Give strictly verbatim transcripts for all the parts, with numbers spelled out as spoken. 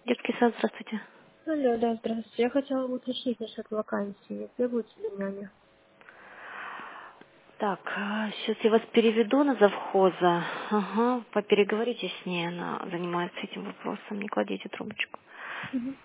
Детский сад, здравствуйте. Алло, да, здравствуйте. Я хотела бы уточнить насчет вакансии. Требуется ли няня? Так, сейчас я вас переведу на завхоза. Ага, попереговорите с ней, она занимается этим вопросом. Не кладите трубочку. Мгм.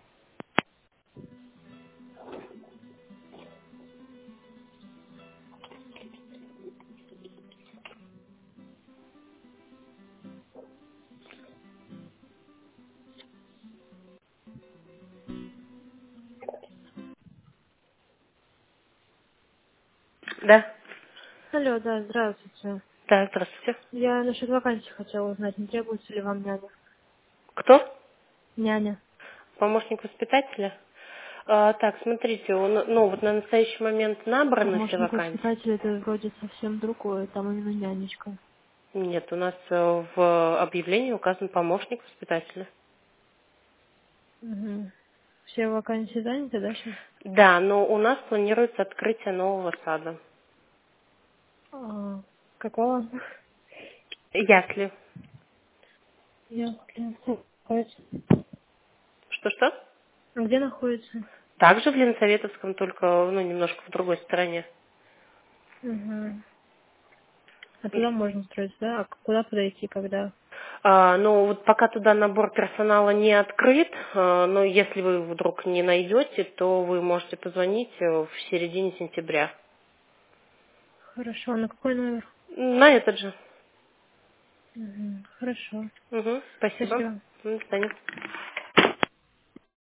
Да, Алло, да, здравствуйте. да, здравствуйте. Я насчет вакансии хотела узнать, не требуется ли вам няня? Кто? Няня. Помощник воспитателя? А, так, смотрите, он, ну вот на настоящий момент набраны все Помощник вакансии. воспитателя это вроде совсем другое, там именно нянечка. Нет, у нас э, в объявлении указан помощник воспитателя. Угу. Все вакансии заняты, да, сейчас? Да, но у нас планируется открытие нового сада. А, какого? Ясли. Я находится. Что-что? А где находится? Также в Ленсоветовском, только ну, немножко в другой стороне. Угу. А туда можно строить, да? А куда подойти, когда? А, ну, вот пока туда набор персонала не открыт, а, но если вы вдруг не найдете, то вы можете позвонить э, в середине сентября. Хорошо, на какой номер? На этот же. Угу. Хорошо. Угу, спасибо. Спасибо. До свидания.